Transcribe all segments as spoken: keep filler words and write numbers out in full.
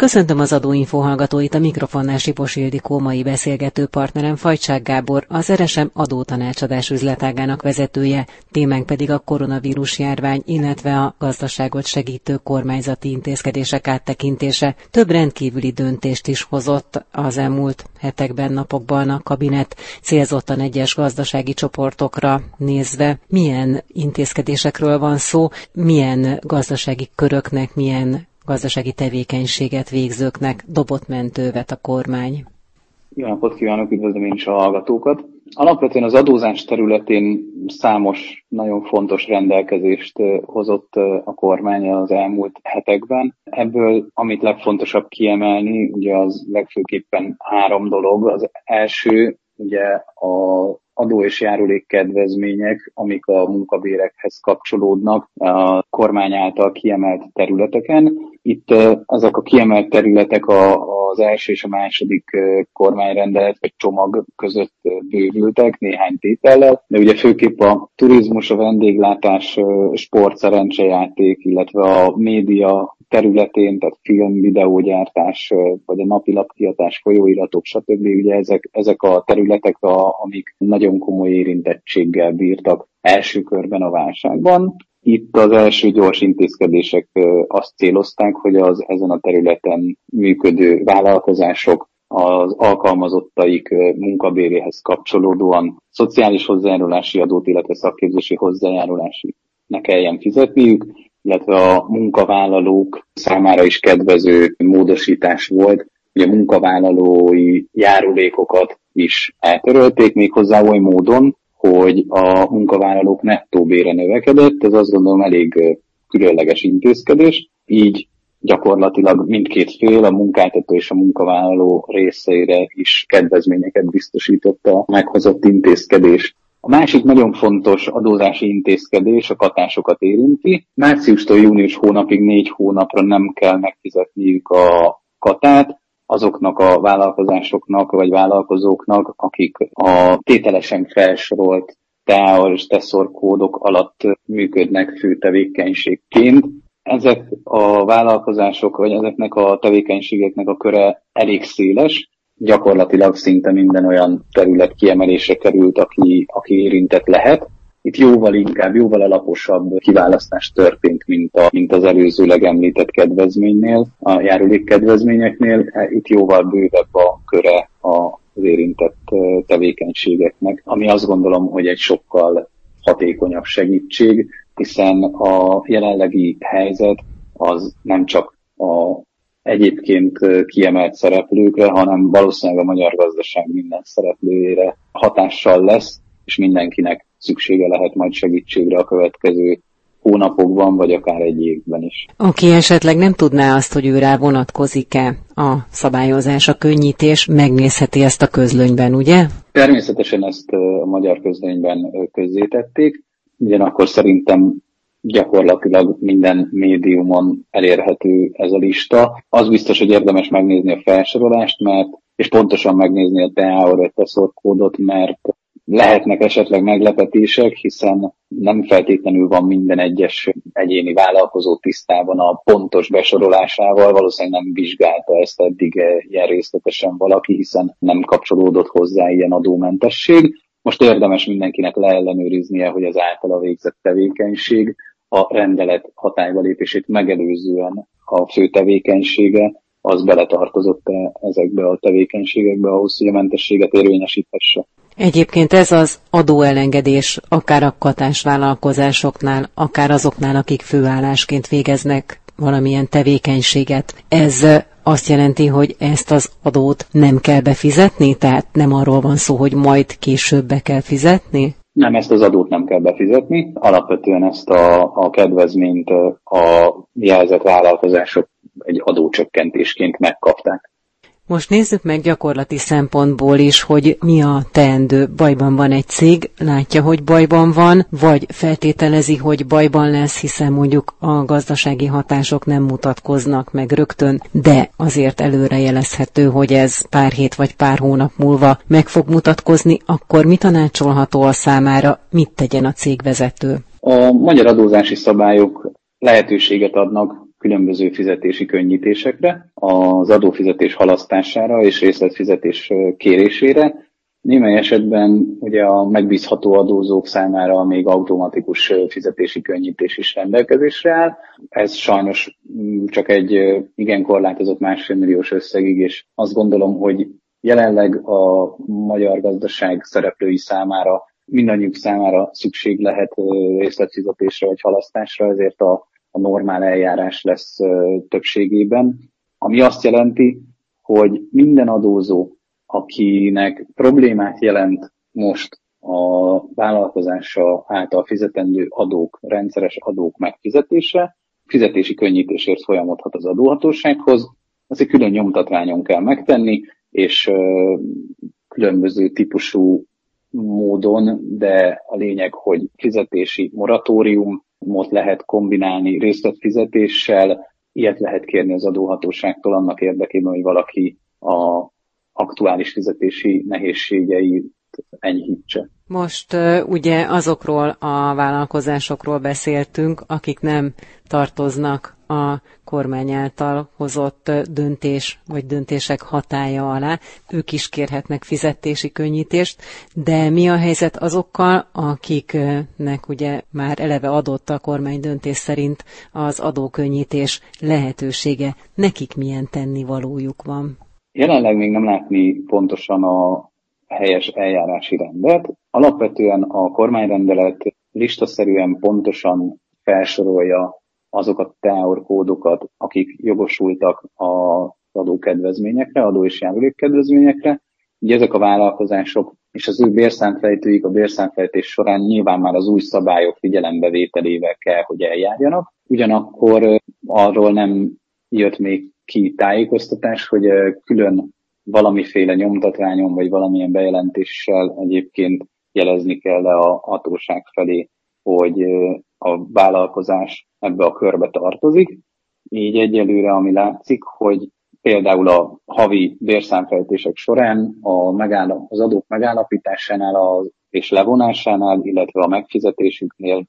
Köszöntöm az Adóinfo hallgatóit, a mikrofonnál Sipos Ildikó, mai beszélgető partnerem Fajcsák Gábor, az er es em adótanácsadás üzletágának vezetője, témánk pedig a koronavírus járvány, illetve a gazdaságot segítő kormányzati intézkedések áttekintése. Több rendkívüli döntést is hozott az elmúlt hetekben, napokban a kabinet, célzottan egyes gazdasági csoportokra nézve. Milyen intézkedésekről van szó, milyen gazdasági köröknek, milyen gazdasági tevékenységet végzőknek dobott mentővet a kormány? Jó napot kívánok, üdvözlöm én is a hallgatókat. Alapvetően az adózás területén számos nagyon fontos rendelkezést hozott a kormány az elmúlt hetekben. Ebből, amit legfontosabb kiemelni, ugye az legfőképpen három dolog. Az első, ugye a adó és járulék kedvezmények, amik a munkabérekhez kapcsolódnak a kormány által kiemelt területeken. Itt azok a kiemelt területek az első és a második kormányrendelet vagy csomag között bővültek néhány tétellel, de ugye főképp a turizmus, a vendéglátás, sport, szerencsejáték, illetve a média területén, tehát film, videógyártás, vagy a napilapkiadás, folyóiratok, stb. Ugye ezek, ezek a területek, a, amik nagyon komoly érintettséggel bírtak első körben a válságban. Itt az első gyors intézkedések azt célozták, hogy az ezen a területen működő vállalkozások az alkalmazottaik munkabéréhez kapcsolódóan szociális hozzájárulási adót, illetve szakképzési hozzájárulási ne kelljen fizetniük, illetve a munkavállalók számára is kedvező módosítás volt, hogy a munkavállalói járulékokat is eltörölték, méghozzá oly módon, hogy a munkavállalók nettó bére növekedett, ez azt gondolom elég különleges intézkedés, így gyakorlatilag mindkét fél, a munkáltató és a munkavállaló részeire is kedvezményeket biztosított a meghozott intézkedés. A másik nagyon fontos adózási intézkedés a katásokat érinti. Márciustól június hónapig négy hónapra nem kell megfizetniük a katát azoknak a vállalkozásoknak vagy vállalkozóknak, akik a tételesen felsorolt té á er és TESZOR kódok alatt működnek fő tevékenységként. Ezek a vállalkozások vagy ezeknek a tevékenységeknek a köre elég széles, gyakorlatilag szinte minden olyan terület kiemelésre került, aki, aki érintett lehet. Itt jóval inkább, jóval alaposabb kiválasztás történt, mint, a, mint az előzőleg említett kedvezménynél, a járulék kedvezményeknél. Itt jóval bővebb a köre az érintett tevékenységeknek, ami azt gondolom, hogy egy sokkal hatékonyabb segítség, hiszen a jelenlegi helyzet az nem csak a egyébként kiemelt szereplőkre, hanem valószínűleg a magyar gazdaság minden szereplőjére hatással lesz, és mindenkinek szüksége lehet majd segítségre a következő hónapokban, vagy akár egy évben is. Aki esetleg nem tudná azt, hogy ő rá vonatkozik-e a szabályozás, a könnyítés, megnézheti ezt a közlönyben, ugye? Természetesen ezt a magyar közlönyben közzétették, ugyanakkor szerintem gyakorlatilag minden médiumon elérhető ez a lista. Az biztos, hogy érdemes megnézni a felsorolást, mert, és pontosan megnézni a té á er vagy TESZOR kódot, mert lehetnek esetleg meglepetések, hiszen nem feltétlenül van minden egyes egyéni vállalkozó tisztában a pontos besorolásával, valószínűleg nem vizsgálta ezt eddig ilyen részletesen valaki, hiszen nem kapcsolódott hozzá ilyen adómentesség. Most érdemes mindenkinek leellenőriznie, hogy az általa végzett tevékenység a rendelet hatályba lépését megelőzően a fő tevékenysége, az beletartozott-e ezekbe a tevékenységekbe ahhoz, hogy a mentességet érvényesíthesse. Egyébként ez az adóelengedés akár a katás vállalkozásoknál, akár azoknál, akik főállásként végeznek valamilyen tevékenységet. Ez azt jelenti, hogy ezt az adót nem kell befizetni? Tehát nem arról van szó, hogy majd később be kell fizetni? Nem, ezt az adót nem kell befizetni. Alapvetően ezt a, a kedvezményt a jelzett vállalkozások egy adócsökkentésként megkapták. Most nézzük meg gyakorlati szempontból is, hogy mi a teendő. Bajban van egy cég, látja, hogy bajban van, vagy feltételezi, hogy bajban lesz, hiszen mondjuk a gazdasági hatások nem mutatkoznak meg rögtön, de azért előrejelezhető, hogy ez pár hét vagy pár hónap múlva meg fog mutatkozni, akkor mi tanácsolható a számára, mit tegyen a cégvezető? A magyar adózási szabályok lehetőséget adnak különböző fizetési könnyítésekre, az adófizetés halasztására és részletfizetés kérésére. Némely esetben ugye a megbízható adózók számára még automatikus fizetési könnyítés is rendelkezésre áll. Ez sajnos csak egy igen korlátozott másfél milliós összegig, és azt gondolom, hogy jelenleg a magyar gazdaság szereplői számára, mindannyiuk számára szükség lehet részletfizetésre vagy halasztásra, ezért a, a normál eljárás lesz többségében. Ami azt jelenti, hogy minden adózó, akinek problémát jelent most a vállalkozása által fizetendő adók, rendszeres adók megfizetése, fizetési könnyítésért folyamodhat az adóhatósághoz. Ezt egy külön nyomtatványon kell megtenni, és különböző típusú módon, de a lényeg, hogy fizetési moratóriumot lehet kombinálni részletfizetéssel, ilyet lehet kérni az adóhatóságtól annak érdekében, hogy valaki a aktuális fizetési nehézségeit enyhítse. Most uh, ugye azokról a vállalkozásokról beszéltünk, akik nem tartoznak a kormány által hozott döntés vagy döntések hatálya alá. Ők is kérhetnek fizetési könnyítést, de mi a helyzet azokkal, akiknek ugye már eleve adott a kormány döntés szerint az adókönnyítés lehetősége? Nekik milyen tennivalójuk van? Jelenleg még nem látni pontosan a helyes eljárási rendet. Alapvetően a kormányrendelet listaszerűen pontosan felsorolja azokat a teórkódokat, akik jogosultak az adókedvezményekre, adó és járulékkedvezményekre. Ugye ezek a vállalkozások és az ő bérszámfejtőik a bérszámfejtés során nyilván már az új szabályok figyelembevételével kell, hogy eljárjanak. Ugyanakkor arról nem jött még ki tájékoztatás, hogy külön valamiféle nyomtatványon vagy valamilyen bejelentéssel egyébként jelezni kell a hatóság felé, hogy a vállalkozás ebbe a körbe tartozik. Így egyelőre, ami látszik, hogy például a havi bérszámfejtések során a megállap, az adók megállapításánál a, és levonásánál, illetve a megfizetésüknél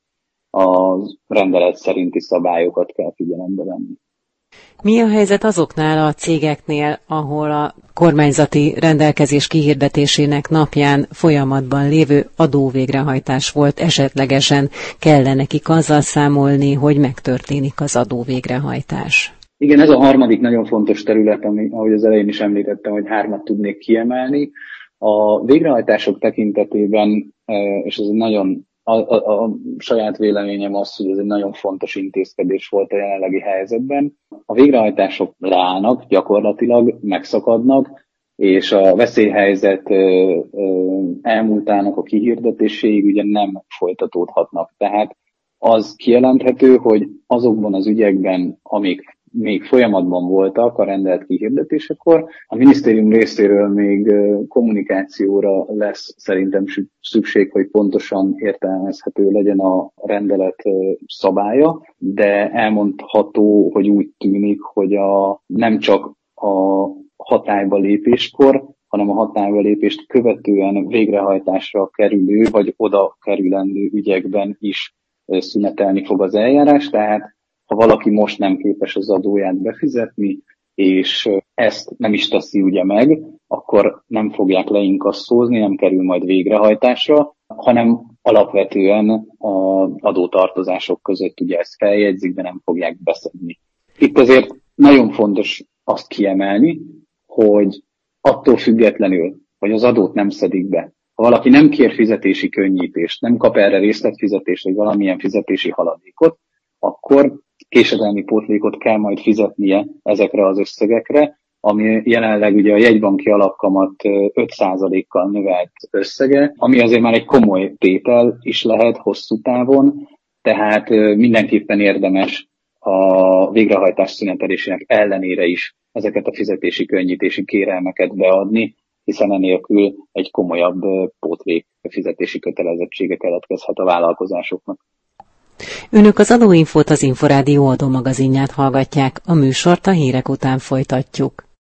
a rendelet szerinti szabályokat kell figyelembe venni. Mi a helyzet azoknál a cégeknél, ahol a kormányzati rendelkezés kihirdetésének napján folyamatban lévő adóvégrehajtás volt, esetlegesen kellene nekik azzal számolni, hogy megtörténik az adóvégrehajtás? Igen, ez a harmadik nagyon fontos terület, ami, ahogy az elején is említettem, hogy hármat tudnék kiemelni. A végrehajtások tekintetében, és ez nagyon A, a, a saját véleményem az, hogy ez egy nagyon fontos intézkedés volt a jelenlegi helyzetben. A végrehajtások leállnak, gyakorlatilag megszakadnak, és a veszélyhelyzet ö, ö, elmúltának a kihirdetéséig ugye nem folytatódhatnak. Tehát az kijelenthető, hogy azokban az ügyekben, amik még folyamatban voltak a rendelt kihirdetésekor, a minisztérium részéről még kommunikációra lesz szerintem szükség, hogy pontosan értelmezhető legyen a rendelet szabálya, de elmondható, hogy úgy tűnik, hogy a, nem csak a hatályba lépéskor, hanem a hatályba lépést követően végrehajtásra kerülő, vagy oda kerülendő ügyekben is szünetelni fog az eljárás, tehát ha valaki most nem képes az adóját befizetni, és ezt nem is teszi ugye meg, akkor nem fogják leinkasszózni, nem kerül majd végrehajtásra, hanem alapvetően az adótartozások között ugye ezt feljegyzik, de nem fogják beszedni. Itt azért nagyon fontos azt kiemelni, hogy attól függetlenül, hogy az adót nem szedik be, ha valaki nem kér fizetési könnyítést, nem kap erre részletfizetést, vagy valamilyen fizetési haladékot, akkor késedelmi pótlékot kell majd fizetnie ezekre az összegekre, ami jelenleg ugye a jegybanki alapkamat öt százalékkal növelt összege, ami azért már egy komoly tétel is lehet hosszú távon, tehát mindenképpen érdemes a végrehajtás szünetelésének ellenére is ezeket a fizetési könnyítési kérelmeket beadni, hiszen enélkül egy komolyabb pótlék fizetési kötelezettsége keletkezhet a vállalkozásoknak. Önök az Adóinfót, az Inforádió adómagazinját hallgatják, a műsort a hírek után folytatjuk.